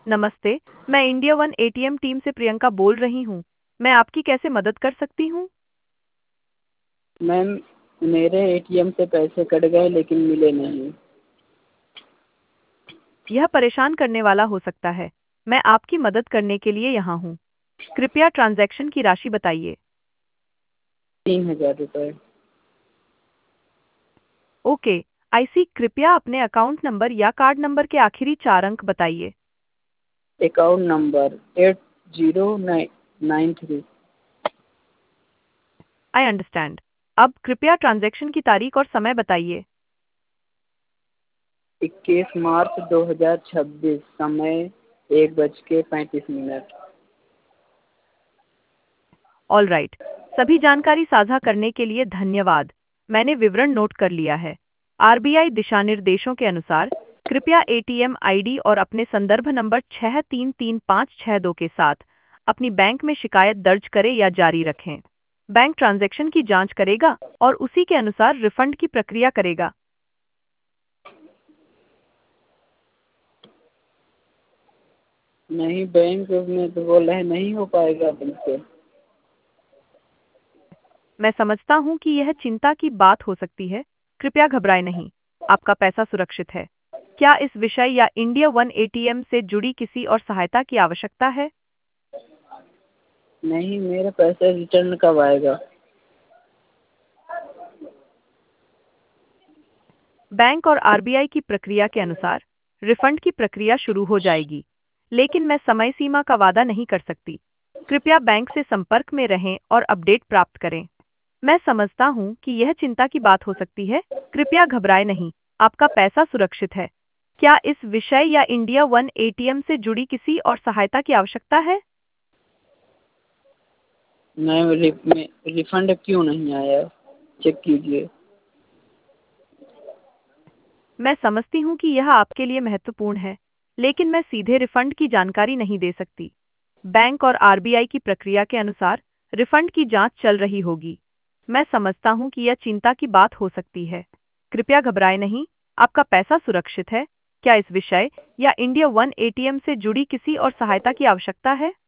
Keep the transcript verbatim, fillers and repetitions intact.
नमस्ते, मैं India one ATM team से प्रियंका बोल रही हूँ। मैं आपकी कैसे मदद कर सकती हूँ? मैम, मेरे एटीएम से पैसे कट गए लेकिन मिले नहीं। यह परेशान करने वाला हो सकता है। मैं आपकी मदद करने के लिए यहाँ हूँ। कृपया ट्रांजैक्शन की राशि बताइए। तीन हजार रुपये। ओके, आईसी कृपया अपने अकाउंट नंबर या कार्ड नंबर के आखिरी चार अंक बताइए। Account number eight zero nine nine three. I understand. अब कृपया ट्रांजैक्शन की तारीख और समय बताइए। इक्कीस मार्च दो हजार छब्बीस, समय एक बज के पैंतीस मिनट। ऑल राइट, सभी जानकारी साझा करने के लिए धन्यवाद। मैंने विवरण नोट कर लिया है। आरबीआई दिशा निर्देशों के अनुसार कृपया एटीएम आईडी और अपने संदर्भ नंबर छह तीन तीन पाँच छह दो के साथ अपनी बैंक में शिकायत दर्ज करें या जारी रखें। बैंक ट्रांजैक्शन की जांच करेगा और उसी के अनुसार रिफंड की प्रक्रिया करेगा। नहीं, बैंक में तो बोल रहे नहीं हो पाएगा बिल्कुल। मैं समझता हूँ कि यह चिंता की बात हो सकती है। कृपया घबराएं नहीं, आपका पैसा सुरक्षित है। क्या इस विषय या इंडिया वन एटीएम से जुड़ी किसी और सहायता की आवश्यकता है? नहीं, मेरा पैसा रिटर्न कब आएगा? बैंक और आरबीआई की प्रक्रिया के अनुसार रिफंड की प्रक्रिया शुरू हो जाएगी, लेकिन मैं समय सीमा का वादा नहीं कर सकती। कृपया बैंक से संपर्क में रहें और अपडेट प्राप्त करें। मैं समझता हूँ कि यह चिंता की बात हो सकती है। कृपया घबराएं नहीं, आपका पैसा सुरक्षित है। क्या इस विषय या इंडिया वन एटीएम से जुड़ी किसी और सहायता की आवश्यकता है? मैम, रि, में रिफंड क्यों नहीं आया? चेक कीजिए। मैं समझती हूँ कि यह आपके लिए महत्वपूर्ण है, लेकिन मैं सीधे रिफंड की जानकारी नहीं दे सकती। बैंक और आरबीआई की प्रक्रिया के अनुसार रिफंड की जांच चल रही होगी। मैं समझता हूँ कि यह चिंता की बात हो सकती है। कृपया घबराएं नहीं, आपका पैसा सुरक्षित है। क्या इस विषय या इंडिया वन एटीएम से जुड़ी किसी और सहायता की आवश्यकता है?